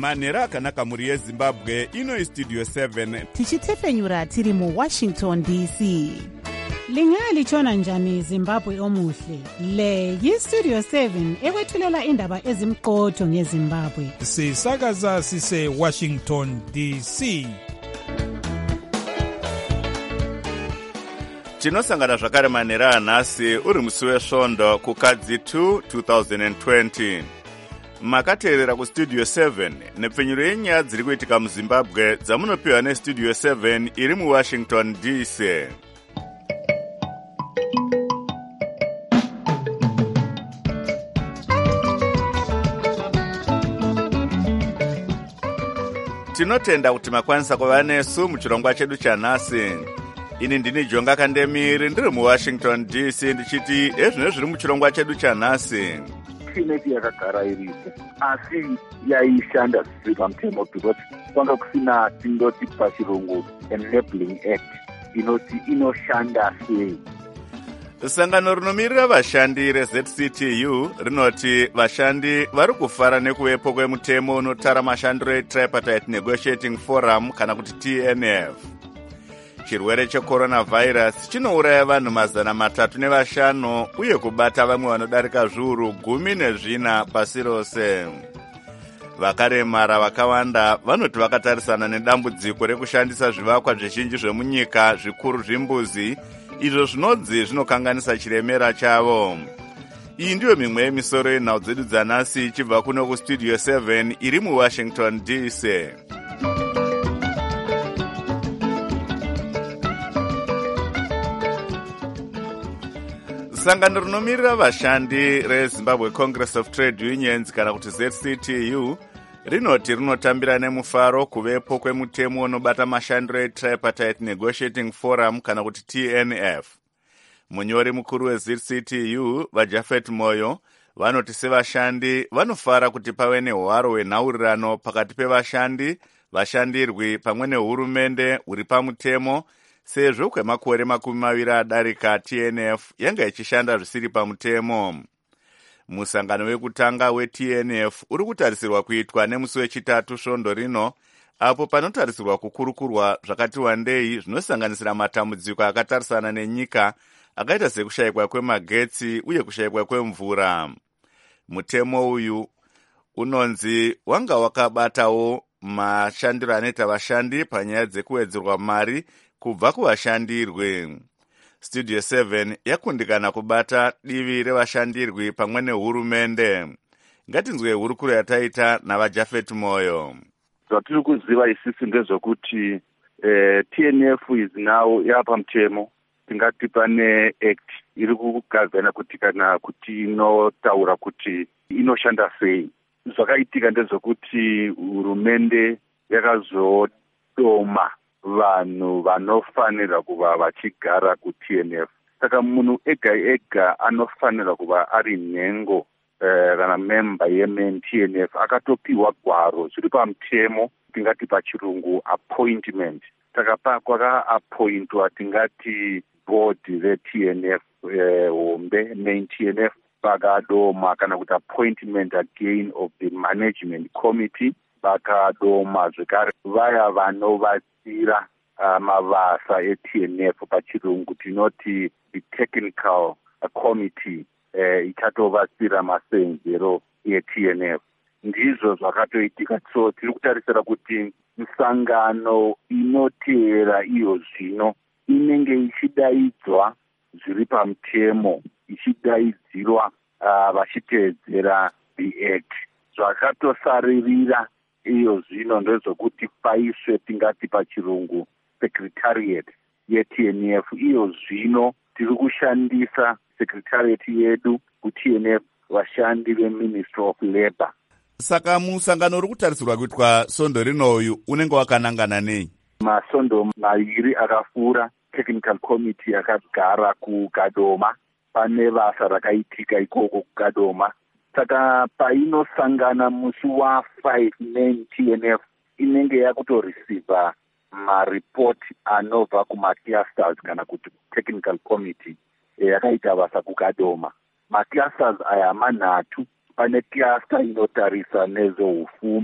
manhero akanaka mhuri yezimbabwe. Ino istudio 7 tichitefenyura tiri muwashington dc. Lingalitshona njani Zimbabwe omuhle? Le yistudio 7 ekwethulela indaba ezimqotho ngeZimbabwe. Sisakaza sise Washington DC. tinosangana zvakare manhero anhasi uri musi wesvondo kukadzi 2 2020. Makateerera kustudio 7 nepfenyuro yenyaya dziri kuitika muzimbabwe dzamunopiwa nestudio 7 iri muwashington dc. Tinotenda kuti makwanisa kuva nesu muchirongwa chedu chanhasi. Ini ndini Jonga Kandemiri ndiri muwashington dc ndichiti ezvino zviri muchirongwa chedu chanhasi. Ineti yakagara iripo asi yaishanda zvisiri pamutemo because kwanga kusina tindoti pachirungu enabling act inoti inoshanda sei. Sangano rinomirira vashandi reZCTU rinoti vashandi vari kufara nekuvepo kwemutemo unotara mashandiro eTripartite Negotiating Forum kana kuti TNF. Chirwere checoronavirus chinouraya vanhu 305 uye kubata vamwe vanodarika zviuru 14 pasi rose. Vakaremara vakawanda vanoti vakatarisana nedambudziko rekushandisa zvivakwa zvizhinji zvemunyika zvikuru zvimbuzi izvo zvinodzi zvinokanganisa chiremera chavo. Iyi ndiyo mimwe yemisoro yenhau dzedu dzanhasi ichibva kuno kustudio 7 iri muwashington dc. Sangano rinomirira vashandi reZimbabwe Congress of Trade Unions kana kuti ZCTU rinoti rinotambira nemufaro kuvepo kwemutemo unobata mashandiro eTripartite Negotiating Forum kana kuti TNF. Munyori mukuru weZCTU vaJafet Moyo vanoti sevashandi vanofara kuti pave nehwaro hwenhaurirano pakati pevashandi, vashandirwi pamwe nehurumende huri pamutemo sezvo kwemakore 20 adarika TNF yanga ichishanda zvisiri pamutemo. Musangano wekutanga weTNF uri kutarisirwa kuitwa nemusi wechitatu svondo rino apo panotarisirwa kukurukurwa zvakati wandei zvinosanganisira matambudziko akatarisana nenyika akaita sekushayikwa kwemagetsi uye kushayikwa kwemvura. Mutemo uyu unonzi wanga wakabatawo mashandiro anoita vashandi panyaya dzekuwedzerwa mari kubva kuvashandirwi. Studio 7 yakundikana kubata divi revashandirwi pamwe nehurumende. Ngatinzwe hurukuro yataita navaJafet Moyo. Zvatiri kuziva isisi ndezvokuti TNF is now yapamutemo. Tingati pane act iri kugadzana kuti kana kuti inotaura kuti inoshanda sei. Zvakaitika ndezvokuti hurumende yakazodoma vanhu vanofanira kuva vachigara kuTNF. Saka munhu ega anofanira kuva ari nhengo kana member yemen TNF akatopiwa gwaro zviri pamutemo tingati pachirungu appointment. Saka kwaka-appointwa tingati board reTNF hombe main TNF vakadoma kana kuti appointment again of the management committee vakadoma zvekare vaya vanovatsira mabasa eTNF pachirungu tinoti the technical committee ichatovatsira masenzero eTNF. Ndizvo zvakatoitika. So tiri kutarisira kuti misangano inoteera iyo zvino inenge ichidaidzwa zviri pamutemo, ichidaidzirwa vachiteedzera the act. Zvakatosaririra iyo zvino ndezvokuti paiswe tingati pachirungu secretariat yeTNF. Iyo zvino tiri kushandisa secretariat yedu kuTNF vashandi veMinistry of Labour. Saka musangano uri kutarisirwa kuitwa svondo rinoyu unenge wakanangana nei? Masondo 2 akafura technical committee yakagara kuKadoma. Pane basa rakaitika ikoko kuKadoma. Saka painosangana musi wa5 main TNF inenge yakutoreceiva maripot anobva kumaclusters kana kuti technical committee yakaita basa kuKadoma. Maclusters aya 3. Pane cluster inotarisa nezveufumi,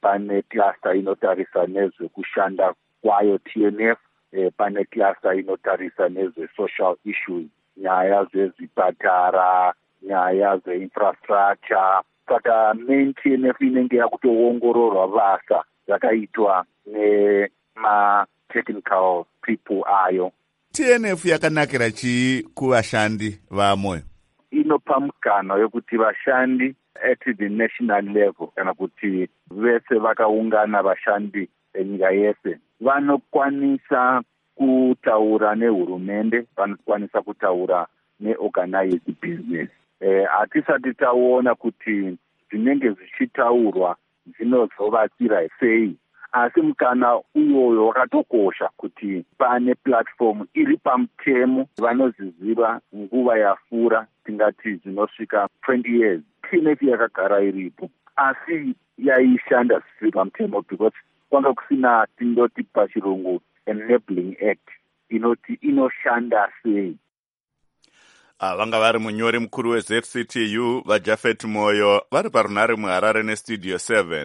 pane cluster inotarisa nezvekushanda kwayo TNF, pane cluster inotarisa nezve-social issues, nyaya zvezvipatara, nyaya zve-infrastructure. Saka main TNF inenge yakutoongororwa basa yakaitwa nema-technical people ayo. TNF yakanakira chii kuvashandi vamoyo? Inopa mukana yokuti vashandi at the national level kana kuti vese vakaungana vashandi enyika yese vanokwanisa kutaura nehurumende, vanokwanisa kutaura neorganized business. Hatisati taona kuti zvinenge zvichitaurwa zvinozovatsira sei, asi mukana uyoyo wakatokosha kuti pane platform iri pamutemo vanoziziva nguva yafura, tingati zvinosvika 20 years. TNF yakagara iripo, asi yaishanda zvisiri pamutemo because kwanga kusina tindoti pachirungu enabling act inoti inoshanda sei. Vanga vari munyori mukuru weZCTU vaJafet Moyo vari parunhare muHarare nestudio 7.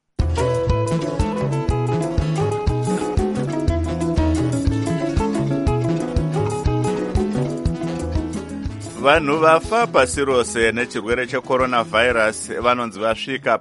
Vanhu vafa pasi rose nechirwere checoronavirus vanonzi vasvika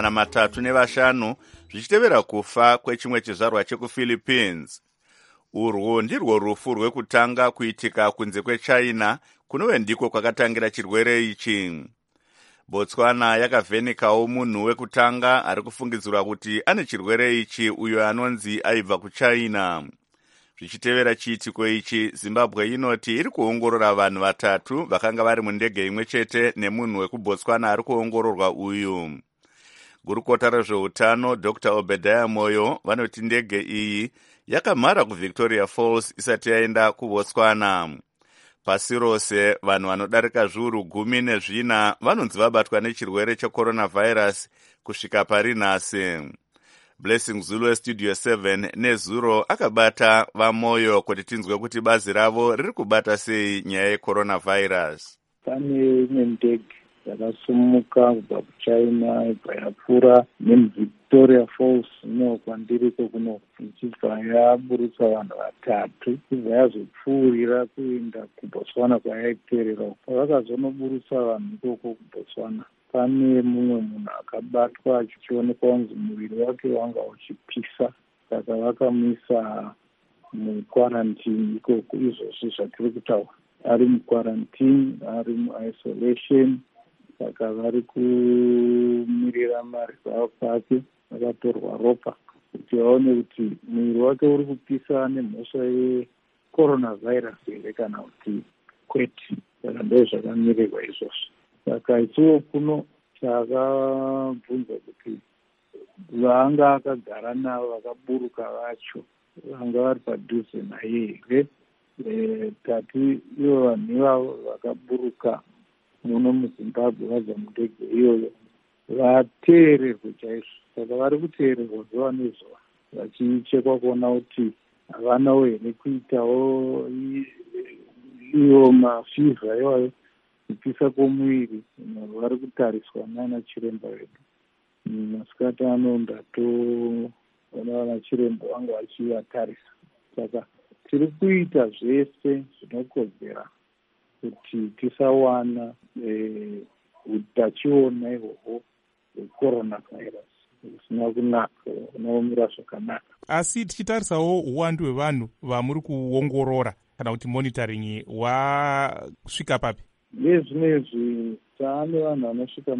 pa305 zvichitevera kufa kwechimwe chizvarwa chekuPhilippines. Urwu ndirwo rufu rwekutanga kuitika kunze kweChina kunove ndiko kwakatangira chirwere ichi. Botswana yakavhenekawo munhu wekutanga ari kufungidzirwa kuti ane chirwere ichi uyo anonzi aibva kuChina. Zvichitevera chiitiko ichi, Zimbabwe inoti iri kuongorora vanhu 3 vakanga vari mundege imwe chete nemunhu wekuBotswana ari kuongororwa uyu. Gurukota rezveutano Dr. Obadiah Moyo vanoti ndege iyi yakamhara kuVictoria Falls isati yaenda kuBotswana. Pasi rose vanhu vanodarika zviuru 14 vanonzi vabatwa nechirwere checoronavirus kusvika pari nhasi. Blessing Zulu westudio 7 nezuro akabata vaMoyo kuti tinzwe kuti bazi ravo riri kubata sei nyaya yecoronavirus. Pane imwe ndege yakasumuka kubva kuChina ibva yapfuura nemuVictoria Falls ino kwandiriko kuno ichibva yaburutsa vanhu 3 ibva yazopfuurira kuenda kuBotswana kwayaiterera. Vakazonoburutsa vanhu ikoko kuBotswana. Pane mumwe munhu akabatwa achichionekwa kunzi muviri wake wanga uchipisa, saka vakamuisa mukwarantini ikoko. Izvozvi zvatiri kutaura, ari mukwarantini, ari muisolation, saka vari kumirira maresults ake. Vakatorwa ropa kuti vaone kuti muviri wake uri kupisa nemhosva yecoronavirus here kana kuti kwete. Saka ndo zvakamirirwa izvozvo. Saka ichiwo kuno takabvunza kuti vanga akagara navo vakaburuka vacho vanga vari padhuze naye here. Tati ivo vanhu ivavo vakaburuka muno muZimbabwe vabva mundege iyoyo vateererwe chaizvo. Saka vari kuteererwa zuva nezuva vachichekwa kuona kuti havanawo here kuitawo iwo mafivha iwayo, kupisa kwomuviri. Vari kutariswa nana chiremba vedu. Masikati ano ndatoona vana chiremba vanga vachivatarisa. Saka tiri kuita zvese zvinokodzera kuti tisawana utachiona ihwohwo hwecoronavirus zvisina kunaka, unomira zvakanaka. Asi tichitarisawo uwandu hwevanhu vamuri kuongorora kana kuti monitoring, wasvika papi? Nezvinezvi taane vanhu vanosvika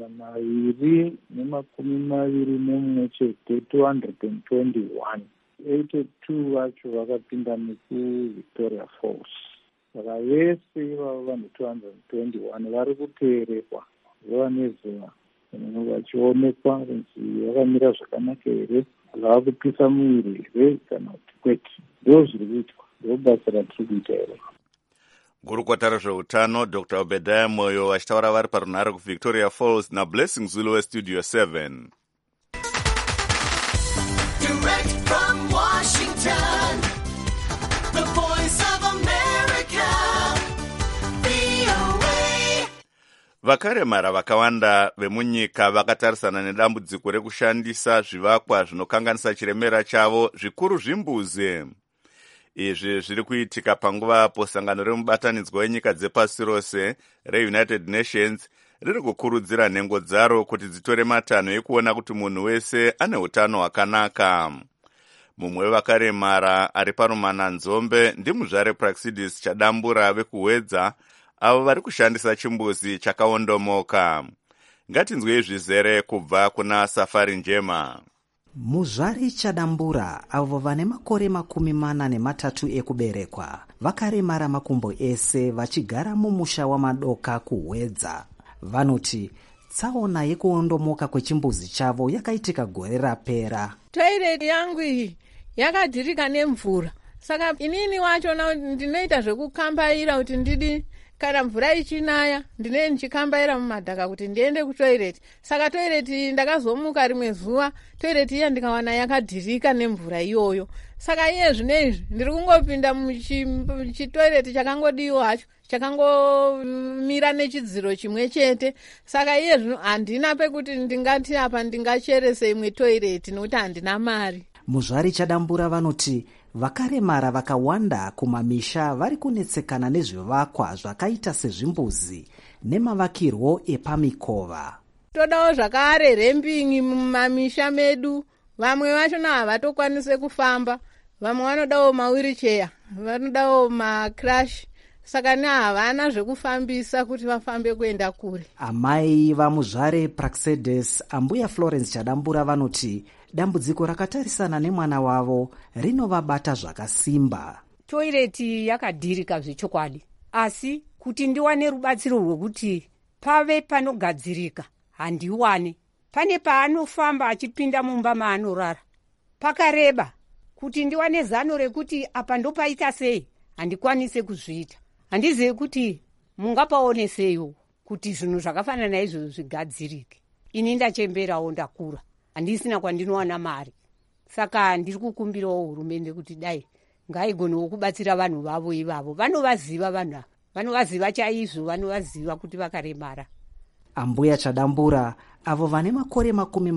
221 chete, 221. 82 vacho vakapinda nekuVictoria Falls. Saka vese ivavo vanhu 221 vari kuteererwa zuva nezuva vachionekwa kunzi vakamira zvakanaka here, vava kupisa muviri here kana kuti kwete. Ndo zviri kuitwa, ndo basa ratiri kuita here. Gurukota rezveutano Dr. Obadiah Moyo vachitaura vari parunhare kuVictoria Falls naBlessing Zulu westudio 7. Direct from Washington, the voice of America, VOA. Vakaremara vakawanda vemunyika vakatarisana nedambudziko rekushandisa zvivakwa zvinokanganisa chiremera chavo, zvikuru zvimbuzi. Izvi zviri kuitika panguva apo sangano remubatanidzwa wenyika dzepasi rose reUnited Nations riri kukurudzira nhengo dzaro kuti dzitore matanho ekuona kuti munhu wese ane utano hwakanaka. Mumwe wevakaremara ari parumana nzombe ndimuzvare Praxidis Chadambura vekuhwedza, avo vari kushandisa chimbuzi chakaondomoka. Ngatinzwe zvizere kubva kuna Safari Njema. Muzvari Chadambura, avo vane makore 43 ekuberekwa, vakaremara makumbo ese vachigara mumusha wamadoka kuhwedza. Vanoti tsaona yekuondomoka kwechimbuzi chavo yakaitika gore rapera. Toilet yangu iyi yakadhirika nemvura, saka inini wachona ndinoita zvekukambaira kuti ndidi kana mvura ichinaya ndine ndichikambaira mumadhaka kuti ndiende kutoilet. Saka toilet ndakazomuka rimwe zuva, toilet iya ndikawana yakadhirika nemvura iyoyo. Saka iye zvinezvi ndiri kungopinda muchitoilet chakangodiwa hacho, chakangomira nechidziro chimwe chete. Saka iye zvino handina pekuti ndingati apa ndingacherese imwe toilet nokuti handina mari. Muzvari Chadambura vanoti vakaremara vakawanda kumamisha vari kunetsekana nezvivakwa zvakaita sezvimbuzi nemavakirwo epamikova. Todawo zvakare rembingi mumamisha medu. Vamwe vachona havatokwanise kufamba, vamwe vanodawo mawiricheya, vanodawo macrash. Saka havana zvekufambisa kuti vafambe kuenda kure. Amai vamuzvare Praxedes ambuya Florence Chadambura vanoti dambudziko rakatarisana nemwana wavo rinovabata zvakasimba. Toireti yakadhirika zvechokwadi, asi kuti ndiwane rubatsiro rwekuti pave panogadzirika handiwane. Pane paanofamba achipinda mumba maanorara pakareba, kuti ndiwane zano rekuti apa ndopaita sei handikwanise kuzviita. Handizivi kuti mungapaoneseyo kuti zvinhu zvakafanana izvozvo zvigadzirike. Ini ndachemberawo ndakura, handisina kwandinowana mari. Saka ndiri kukumbirawo hurumende kuti dai ngaigonewo kubatsira vanhu vavo ivavo. Vanovaziva vanhu ava, vanovaziva chaizvo, vanovaziva kuti vakaremara. Ambuya Chadambura avo vane makore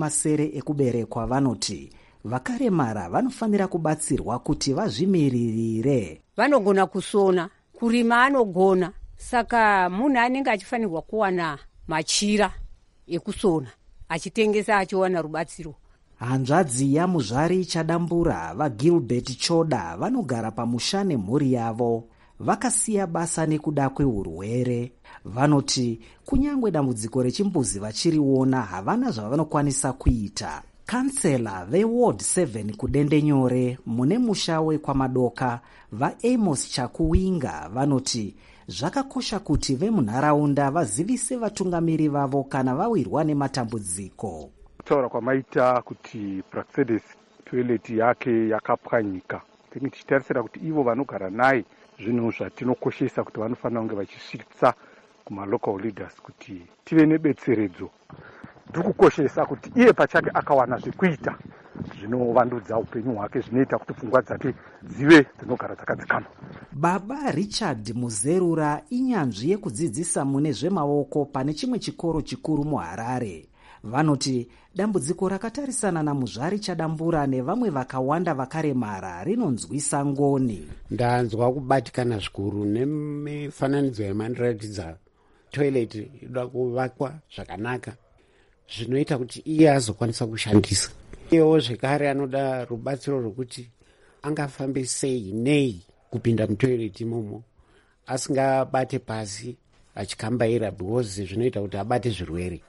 70 ekuberekwa vanoti vakaremara vanofanira kubatsirwa kuti vazvimiririre. Vanogona kusona, kurima anogona, saka munhu anenge achifanirwa kuwana machira ekusona, achitengesa achiwana rubatsiro. Hanzvadzi yamuzvari Chadambura vaGilbert Choda vanogara pamusha nemhuri yavo. Vakasiya basa nekuda kweurwere. Vanoti kunyangwe dambudziko rechimbuzi vachiriona havana zvavanokwanisa kuita. Kansela veWard 7 kudendenyore mune musha wekwamadoka vaAmos Chakuwinga vanoti zvakakosha kuti vemunharaunda vazivise vatungamiri vavo kana vawirwa nematambudziko. Kutaura kwamaita kuti Praxedes toilet yake yakapwanyika, tichitarisira kuti ivo vanogara naye zvinhu zvatinokoshesa kuti vanofanira kunge vachisvitsa kumalocal leaders kuti tive nebetseredzo. Ndiri kukoshesa kuti iye pachake akawana zvekuita zvinovandudza upenyu hwake, zvinoita kuti pfungwa dzake dzive dzinogara dzakadzikama. Baba Richard Muzerura inyanzvi yekudzidzisa mune zvemaoko pane chimwe chikoro chikuru muHarare. Vanoti dambudziko rakatarisana namuzvari Chadambura nevamwe vakawanda vakaremara rinonzwisa ngoni. Ndanzwa kubatikana zvikuru nemifananidzo yamandiratidza toilet inoda kuvakwa zvakanaka zvinoita kuti iye azokwanisa kushandisa. Iyewo zvekare anoda rubatsiro rwekuti angafambe sei nei kupinda mutoilet imomo asingabate pasi achikambaira, because zvinoita kuti abate zvirwere.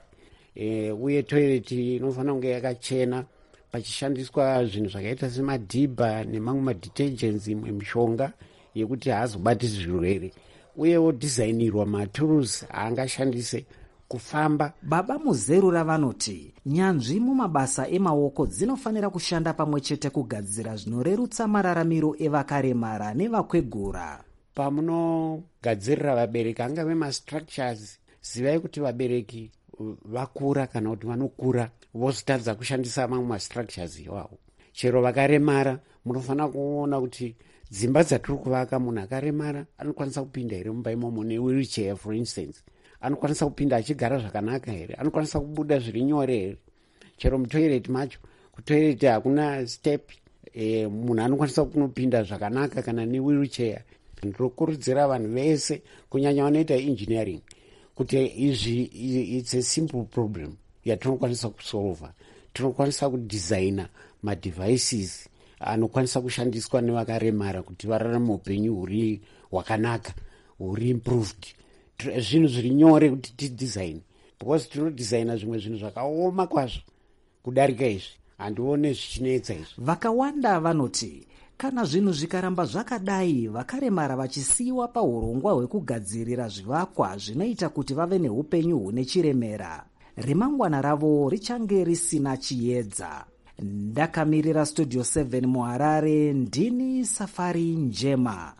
Uye toilet inofanira kunge yakachena pachishandiswa zvinhu zvakaita semadhibha nemamwe madetergents, imwe mishonga yekuti haazobati zvirwere. Uyewo designirwa matools aangashandise kufamba. Baba Muzerura vanoti nyanzvi mumabasa emaoko dzinofanira kushanda pamwe chete kugadzira zvinorerutsa mararamiro evakaremara nevakwegura. Pamunogadzirira vabereki angave mastructures, zivai kuti vabereki vakura kana kuti vanokura vozotadza kushandisa mamwe mastructures iwawo. Chero vakaremara munofanira kuona kuti dzimba dzatiri kuvaka munhu akaremara anokwanisa kupinda here mumba imomo newheelchair for instance. anokwanisa kupinda achigara zvakanaka here, anokwanisa kubuda zviri nyore here. Chero mutoireti macho, kutoireti hakuna step, munhu anokwanisa kunopinda zvakanaka kana newheelchair. Ndinokurudzira vanhu vese kunyanya vanoita engineering kuti izvi it's a simple problem yatinokwanisa kusolva. Tinokwanisa kudesigna madevices anokwanisa kushandiswa nevakaremara kuti vararame upenyu huri hwakanaka, huri improved. Zvinhu zviri nyore kuti tidesign, because tinodesigna zvimwe zvinhu zvakaoma kwazvo kudarika izvi. Handione zvichinetsa izvi. Vakawanda vanoti kana zvinhu zvikaramba zvakadai, vakaremara vachisiyiwa paurongwa hwekugadzirira zvivakwa zvinoita kuti vave neupenyu hune chiremera, remangwana ravo richange risina chiedza. Ndakamirira Studio 7 muHarare, ndini Safari Njema.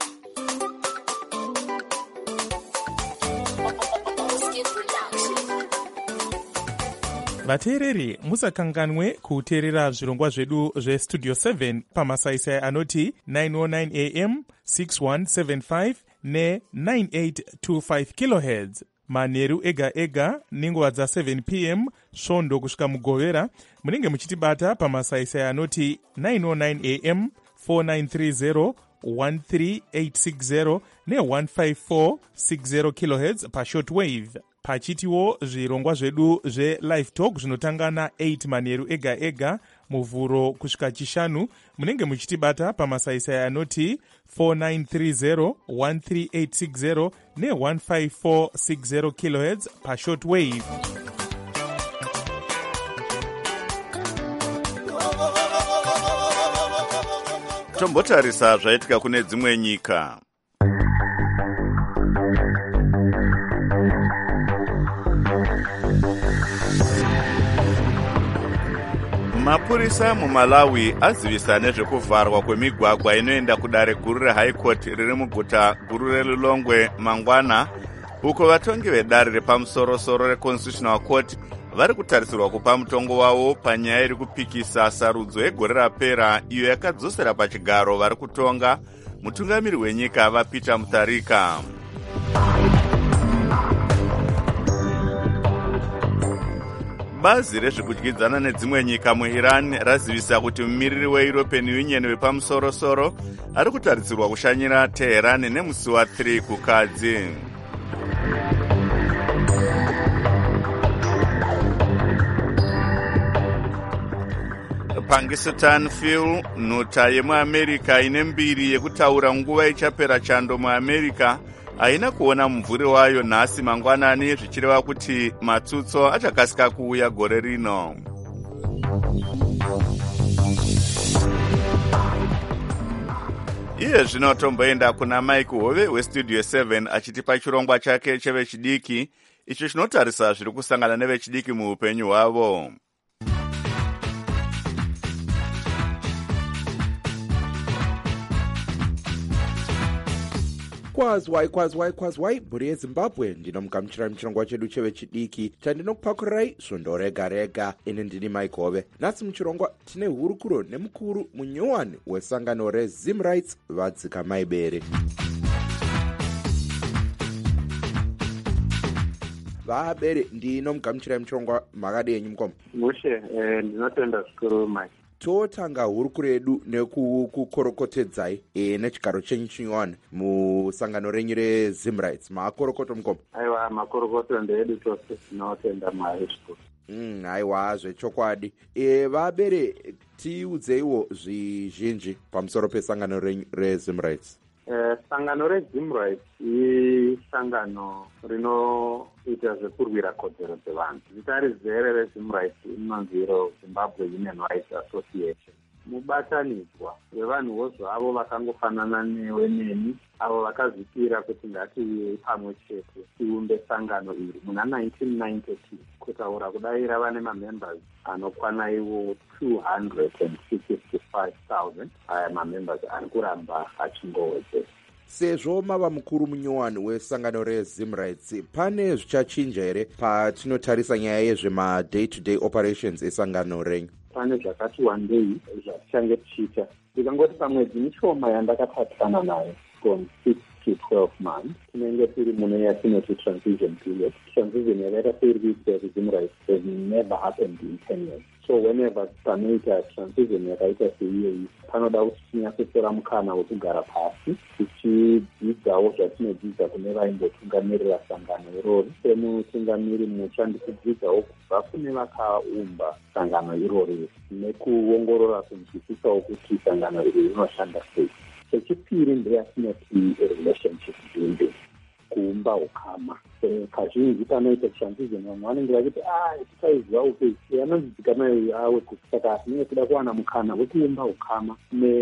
vateereri, musakanganwe kuteerera zvirongwa zvedu zvestudio 7 pamasaisai anoti 909 am 6175 ne9825 kHz manheru ega ega nenguva dza7 pm svondo kusvika mugovera. Munenge muchitibata pamasaisai anoti 909 am 4930 13860 ne15460 kHz pashortwave. Pachitiwo zvirongwa zvedu zve-live talk zvinotanga na8 manheru ega ega muvhuro kusvika chishanu. Munenge muchitibata pamasaisai anoti 4930 13860 ne15460 kHz pashortwave. Tombotarisa zvaitika kune dzimwe nyika. Mapurisa muMalawi azivisa nezvekuvharwa kwemigwagwa inoenda kudare guru reHigh Court riri muguta guru reLilongwe mangwana, uko vatongi vedare repamusoro-soro reConstitutional Court vari kutarisirwa kupa mutongo wavo panyaya iri kupikisa sarudzo yegore rapera iyo yakadzosera pachigaro vari kutonga mutungamiri wenyika vaPeter Mutharika. Bazi rezvekudyidzana nedzimwe nyika muIran razivisa kuti mumiriri weEuropean Union wepamusoro-soro ari kutarisirwa kushanyira Tehran nemusi wa3 kukadzi. Pakistan Phil, nhuta yemuAmerica ine mbiri yekutaura nguva ichapera chando muAmerica, haina kuona mumvuri wayo nhasi mangwanani, zvichireva kuti matsutso achakasika kuuya gore rino. Iye zvino tomboenda kuna Mike Hove westudio 7 achitipa chirongwa chake chevechidiki, icho chinotarisa zviri kusangana nevechidiki muupenyu hwavo. Kwazwai mhuri yeZimbabwe, ndinomugamuchira muchirongwa chedu chevechidiki chandinokupakurirai svondo rega rega. Ini ndini Mike Hove. Nhasi muchirongwa tine hurukuro nemukuru munyowani wesangano reZimrights vadzika maibere. Vabere, ndinomugamuchira muchirongwa makadii mukoma? Mushe, ndinotenda zvikuru Mike. Totanga hurukuro yedu nekukorokotedzai nechigaro chenyu chinyowani musangano renyu reZimrights. Makorokoto mukoma? Aiwa, makorokoto ndeedu tose, tinotenda Mwari zvikuru. Aiwa, zvechokwadi. Vabere, tiudzeiwo zvizhinji pamusoro pesangano renyu reZimrights. Sangano reZimrights isangano rinoita zvekurwira kodzero dzevanhu. Zita rizere reZimrights inonzi iro Zimbabwe Human Rights Association. Mubatanidzwa wevanhuwo zvavo vakangofanana newe neni, avo vakazvipira kuti ngatiuye pamwe chete tiumbe sangano iri muna 1992, kutaura kudai rava nemamembers anokwana iwo 265,000. aya mamembers ari kuramba achingowedzera. Sezvo mava mukuru munyowani wesangano reZimrights, pane zvichachinja here patinotarisa nyaya yezvema-day to day operations esangano renyu? Pane zvakati wandei zvatichange tichiita. Ndikangoti pamwedzi mishoma yandakatatisana nayo from 6 to 12 months tinenge tiri mune yatinoti transition period. Transition yakaita seiri kuitira regime rights has never happened in 10 years. So whenever panoita transition yakaita seiyoyi panoda kuti tinyatsotora mukana wekugara pasi tichidzidzawo zvatinodzidza kune vaimbotungamirira sangano irori. Semutungamiri mutsva ndikudzidzawo kubva kune vakaumba sangano irori nekuongorora kunzwisisawo kuti sangano iri rinoshanda sei. Chechipiri ndeyatinoti relationship building, kuumba ukama. Kazhinji panoita transition vamwe vanenge vachiti titaiziva uke anonzidzikana awe saka tinenge tida kuwana mukana wekuumba ukama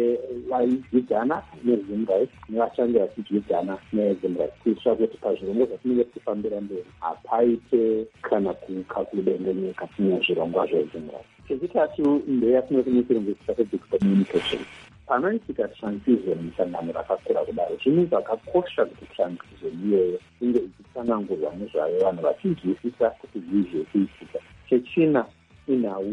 nevaidyidzana neregime rights nevashandi vachidyidzana neregime rights kuitira kuti pazvirongwa zvatinenge tichifambira mberi hapaite kana kudengenyeka nezvirongwa zveregime rights. Chechitatu ndeyatinoti nechirungu strategic communication. Panoitika transition musangano rakakura kudaro zvinhu zvakakosha kuti transition iyoyo inge ichitsanangurwa nezvayo vanhu vachinzwisisa kuti zvii zviri kuitika. Chechina inhau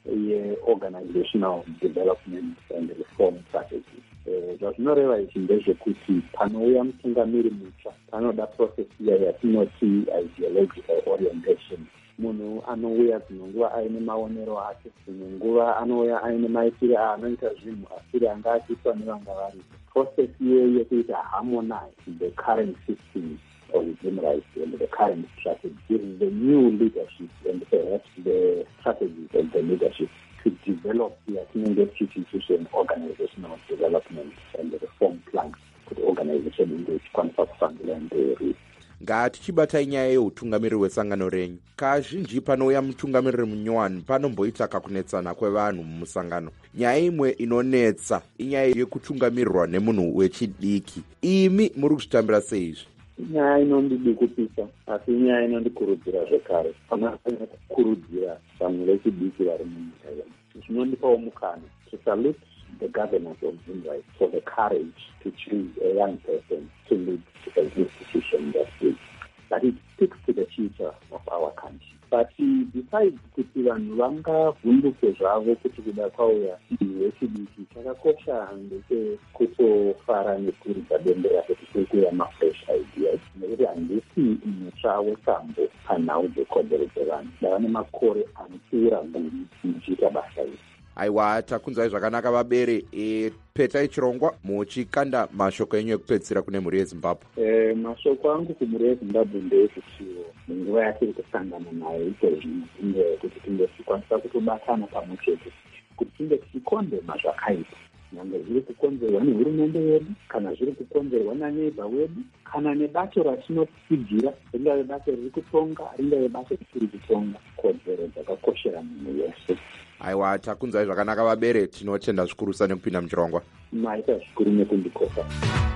yeorganizational development and reform strategy. Zvazvinoreva izvi ndezvekuti panouya mutungamiri mutsva panoda process iya yatinoti ideological orientation. Munhu anouya dzimwe nguva aine maonero ake, dzimwe nguva anouya aine maitire anoita zvinhu asiri anga achiitwa nevanga varipo. Process iyoyo yekuti harmonize the current system of human rights and the current strategy, giving the new leadership and perhaps the strategies of the leadership to develop the institution organizational development and the reform plans for the organization in which kwanisa kufambira mberi. Ngatichibatai nyaya yeutungamiriri hwesangano renyu. Kazhinji panouya mutungamiriri munyowani panomboita kakunetsana kwevanhu mumusangano. Nyaya imwe inonetsa inyaya yekutungamirirwa nemunhu wechidiki. Imi muri kuzvitambira sei izvi? Nyaya inondidikupisa asi nyaya inondikurudzira zvekare. Panofanira kukurudzira vanhu vechidiki vari munyika yedu. Zvinondipawo mukana to salute the governance of human rights for the courage to choose a young person to lead an institution that big. But it speaks to the future of our country. But besides kuti vanhu vangavhunduke zvavo kuti kuda kwauya munhu wechidiki, chakakosha ndechekutofara nekuridza bembera kuti kuri kuuya mafresh ideas, nekuti handisi mutsva wesambo panhau dzekodzero dzevanhu. Ndava nemakore anopfuura mbiri muchiita basa iri. Aiwa, takunzwai zvakanaka vabere. Petai chirongwa muchikanda mashoko enyu ekupedzisira kune mhuri yeZimbabwe. Mashoko angu kumhuri yeZimbabwe ndeyekuti munguva yatiri kusangana nayo iko kuti tinge tichikwanisa kutobatana pamwe chete kuti tinge tichikondema zvakaipa, nyange zviri kukonzerwa nehurumende yedu kana zviri kukonzerwa naneighbor wedu kana nebato ratinotsigira, ringave bato riri kutonga, ringave bato risiri kutonga. Kodzero dzakakoshera munhu wese. Aiwa, takunzwai zvakanaka vabere, tinotenda zvikurusa nekupinda muchirongwa. Maita zvikuru nekundikosa.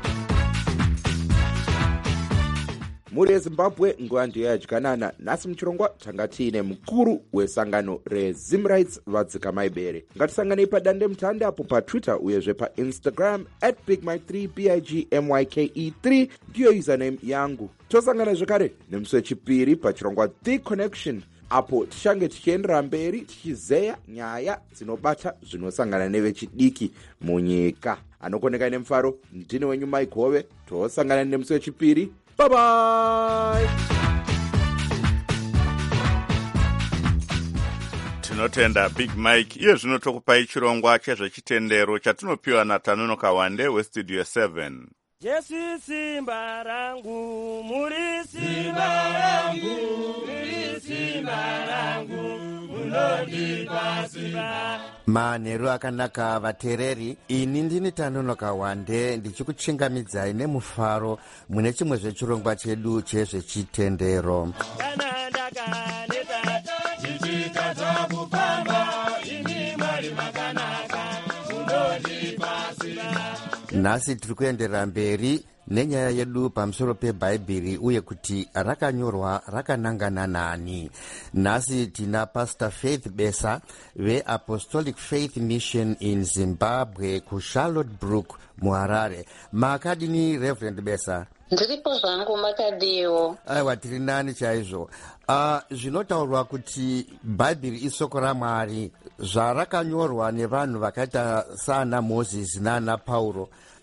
Mhuri yeZimbabwe, nguva ndiyo yadyanana. Nhasi muchirongwa tanga tiine mukuru wesangano reZim Rights Vadzikamai Bere. Ngatisanganei padande mutande apo paTwitter uyezve paInstagram @bigmike3 BIGMYKE3 ndiyo username yangu. Tosangana zvekare nemusi wechipiri pachirongwa The Connection, apo tichange tichiendera mberi tichizeya nyaya dzinobata zvinosangana nevechidiki munyika. Anokoneka nemufaro, ndine wenyu Mike Hove. Tosangana nemusi wechipiri. Bye bye. Tinotenda Big Mike. Iye zvino tokupai chirongwa chezvechitendero chatinopiwa naTanonoka Wande weStudio 7. Jesu simba rangu, muri simba rangu, muri simba rangu, munondipa simba. Manheru akanaka vateereri, ini ndini Tanonoka Wande ndichikuchingamidzai nemufaro mune chimwe zvechirongwa chedu chezvechitendero. Kana ndakaneta chichitadza kufamba, imi Mwari makanaka, munondipa simba. Nhasi tiri kuenderera mberi nenyaya yedu pamusoro pebhaibheri uye kuti rakanyorwa rakanangana nani. Nhasi tina Pastor Faith Besa veApostolic Faith Mission in Zimbabwe kuCharlotte Brook muHarare. Makadini Reverend Besa? Ndiripo zvangu, makadiwo. Aiwa, tiri nani chaizvo. Zvinotaurwa kuti bhaibheri isoko raMwari, zvarakanyorwa nevanhu vakaita saana Moses naana Pauro.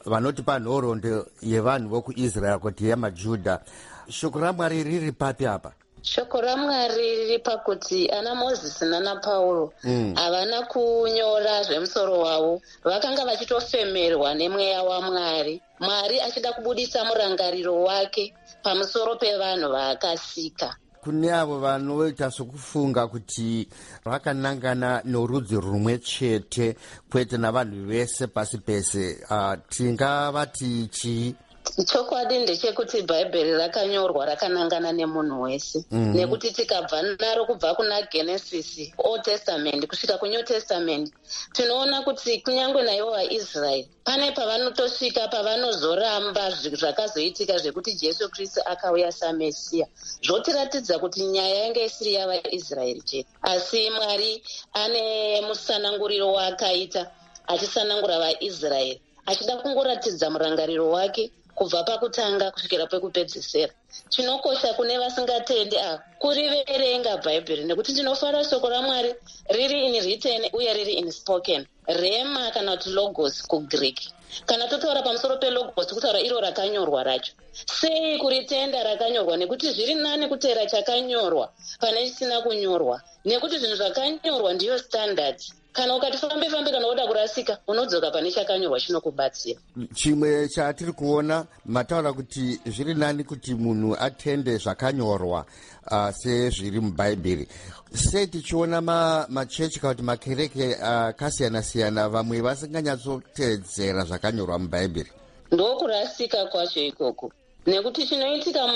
vanoti panhoroondo yevanhu vokuisraeri kuti yemajudha. Shoko raMwari riri papi apa? Shoko raMwari riri pakuti ana Mozisi nana Pauro havana kunyora zvemusoro wavo, vakanga vachitofemerwa nemweya waMwari, Mwari achida kubudisa murangariro wake pamusoro pevanhu vaakasika. Kune avo vanoita sokufunga kuti vakanangana norudzi rumwe chete kwete navanhu vese pasi pese, tingavati chii? Chokwadi ndechekuti bhaibheri rakanyorwa rakanangana nemunhu wese, nekuti tikabva naro kubva kuna Genesis, Old Testament kusvika kuNew Testament, tinoona kuti kunyange naivo vaIsraeri pane pavanotosvika pavanozoramba zvakazoitika zvekuti Jesu Kristu akauya saMesiya. Zvotiratidza kuti nyaya yange isiri yavaIsraeri chete, asi Mwari ane musananguriro waakaita achisanangura vaIsraeri, achida kungoratidza murangariro wake kubva pakutanga kusvikira pekupedzisira. Chinokosha kune vasingatendi kuriverenga bhaibheri, nekuti ndinofara shoko raMwari riri in written uye riri in spoken, rema kana kuti logos kuGreek. Kana totaura pamusoro pelogos kutaura iro rakanyorwa racho, sei kuritenda rakanyorwa? Nekuti zviri nani kuteera chakanyorwa pane chisina kunyorwa, nekuti zvinhu zvakanyorwa ndiyo standard. Kana ukati fambe kana uda kurasika, unodzoka pane chakanyorwa chinokubatsira. Chimwe chatiri kuona mataura kuti zviri nani kuti munhu atende zvakanyorwa sezviri mubhaibheri. Sei tichiona machechi kana kuti makereke akasiyana-siyana vamwe vasinganyatsotedzera zvakanyorwa mubhaibheri? Ndokurasika kwacho ikoko. Nekuti chinoitika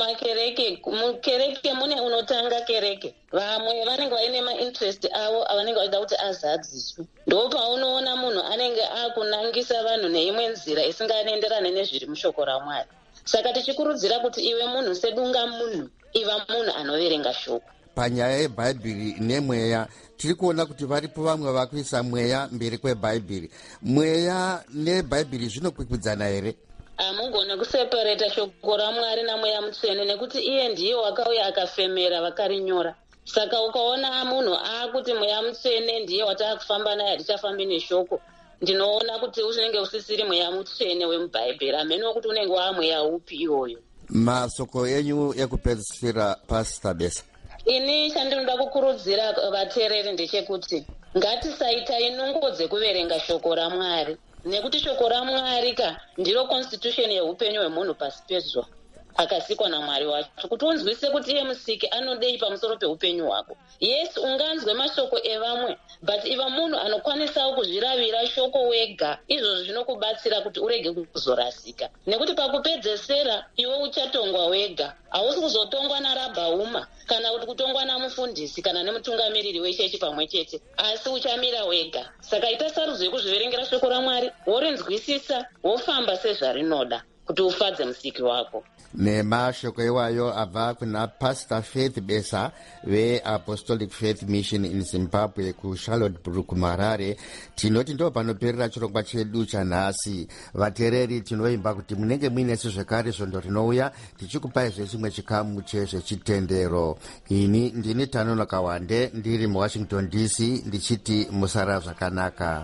mukereke mune unotanga kereke, vamwe vanenge vaine mainterest avo avanenge vachida kuti azadziswe. Ndo paunoona munhu anenge akunangisa vanhu neimwe nzira isinganoenderane nezviri mushoko raMwari. Saka tichikurudzira kuti iwe munhu sedunga munhu, iva munhu anoverenga shoko. Panyaya yebhaibheri nemweya tiri kuona kuti varipo vamwe vakuisa mweya mberi kwebhaibheri. Mweya nebhaibheri zvinokwikwidzana here? Hamugone kuseparata shoko raMwari namweya mutsvene, nekuti iye ndiye wakauya akafemera vakarinyora. Saka ukaona munhu akuti mweya mutsvene ndiye wataakufamba naye, hatichafambi neshoko, ndinoona kuti unenge usisiri mweya mutsvene wemubhaibheri, amene wekuti unenge wamweya upi iwoyo. Masoko enyu ekupedzisira, Pastor Besa. Ini chandinoda kukurudzira vateereri ndechekuti ngatisaita inungo dzekuverenga shoko raMwari, nekuti shoko raMwari ndiro constitution yeupenyu hwemunhu pasi pezuva, akasikwa naMwari wacho, kuti unzwise kuti iye musiki anodei pamusoro peupenyu hwako. Yes, unganzwe mashoko evamwe, but iva munhu anokwanisawo kuzviravira shoko wega, izvozvo zvinokubatsira kuti urege kuzorasika, nekuti pakupedzesera iwe uchatongwa wega. Hausi kuzotongwa naRabhauma kana kuti kutongwa namufundisi kana nemutungamiriri wechechi pamwe chete, asi uchamira wega. Saka ita sarudzo yekuzviverengera shoko raMwari, worinzwisisa, wofamba sezvarinoda kuti ufadze musiki wako. Nemashoko iwayo abva kuna Pastor Faith Besa veApostolic Faith Mission in Zimbabwe kuCharlottesville kuMarare. Tinoti ndo panoperera chirongwa chedu chanhasi. Vateereri tinoimba kuti munenge muinesu zvekare svondo rinouya tichikupai zvechimwe chikamu chezvechitendero. Ini ndini Tanono Kawande ndiri muWashington DC ndichiti musara zvakanaka.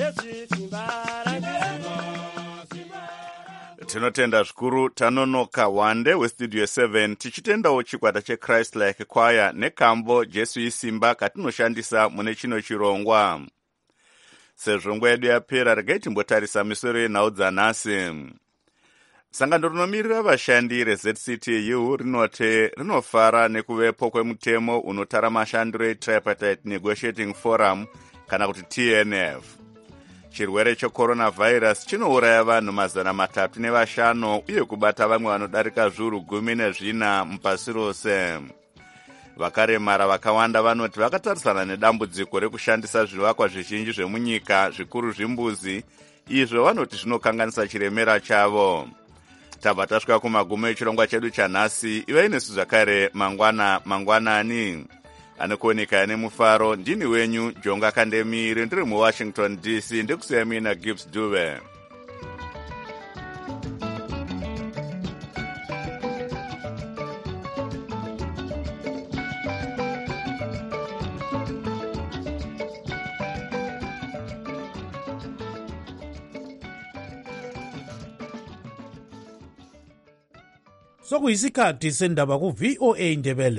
Tinotenda zvikuru Tanono Kawande westudio 7, tichitendawo chikwata cheChrist Like Choir nekambo Jesu isimba katinoshandisa mune chino chirongwa. Sezvo nguva yedu yapera, regai timbotarisa misoro yenhau dzanhasi. Sangano rinomirira vashandi reZCTU rinoti rinofara nekuvepo kwemutemo unotara mashandiro eTripartite Negotiating Forum kana kuti TNF. Chirwere checoronavirus chinouraya vanhu 305 uye kubata vamwe vanodarika zviuru 14 mupasi rose. Vakaremara vakawanda vanoti vakatarisana nedambudziko rekushandisa zvivakwa zvizhinji zvemunyika, zvikuru zvimbuzi, izvo vanoti zvinokanganisa chiremera chavo. Tabva tasvika kumagumo echirongwa chedu chanhasi. Iva inesu zvakare mangwanani. Anokuoneka nemufaro, ndini wenyu Jonga Kandemiri, ndiri muWashington DC, ndikusiya mina Gibbs Dube. sokuyisikhathi sendaba ku-VOA Ndebele.